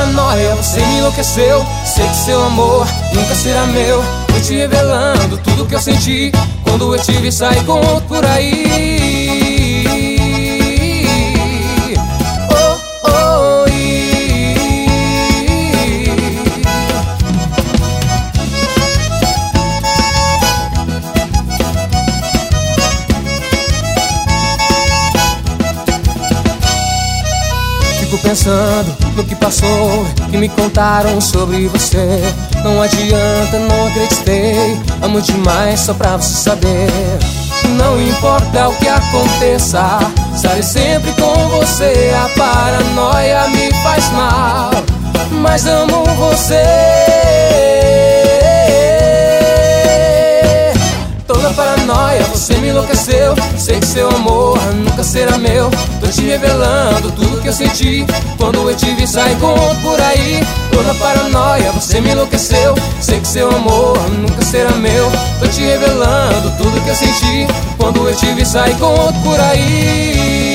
paranoia, você me enlouqueceu. Sei que seu amor nunca será meu. Fui te revelando tudo que eu senti quando eu te vi sair com outro por aí. Fico pensando no que passou, que me contaram sobre você. Não adianta, não acreditei. Amo demais só pra você saber. Não importa o que aconteça, estarei sempre com você. A paranoia me faz mal, mas amo você. Tô na paranoia, você me enlouqueceu. Sei que seu amor nunca será meu. Tô te revelando tudo que eu senti quando eu te vi sair com outro por aí. Tô na paranoia, você me enlouqueceu. Sei que seu amor nunca será meu. Tô te revelando tudo que eu senti quando eu te vi sair com outro por aí.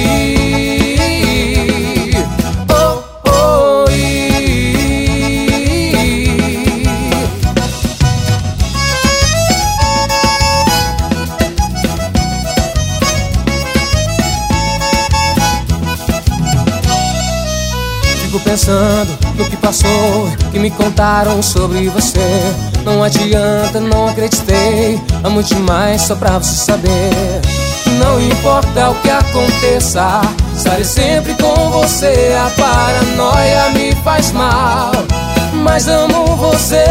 Fico pensando no que passou, que me contaram sobre você. Não adianta, não acreditei. Amo demais só pra você saber. Não importa o que aconteça, estarei sempre com você. A paranoia me faz mal, mas amo você.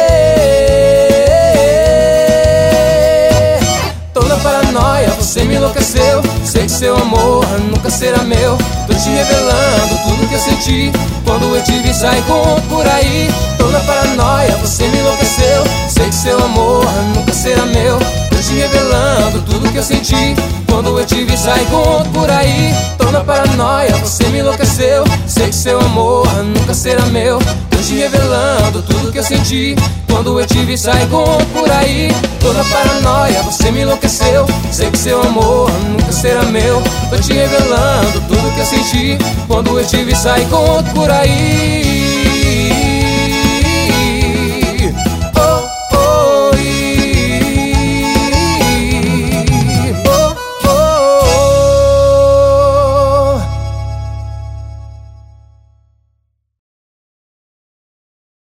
Tô na paranoia, você me enlouqueceu. Sei que seu amor nunca será meu. Tô te revelando tudo que eu senti quando eu te vi sair com outro por aí. Tô na paranoia, você me enlouqueceu. Sei que seu amor nunca será meu. Tô te revelando tudo que eu senti quando eu te vi sair com outro por aí. Tô na paranoia, você me enlouqueceu. Sei que seu amor nunca será meu. Tô te revelando tudo que eu senti quando eu te vi sair com outro por aí. Tô na paranoia, você me enlouqueceu. Sei que seu amor nunca será meu. Tô te revelando tudo que eu senti quando eu te vi sair com outro por aí.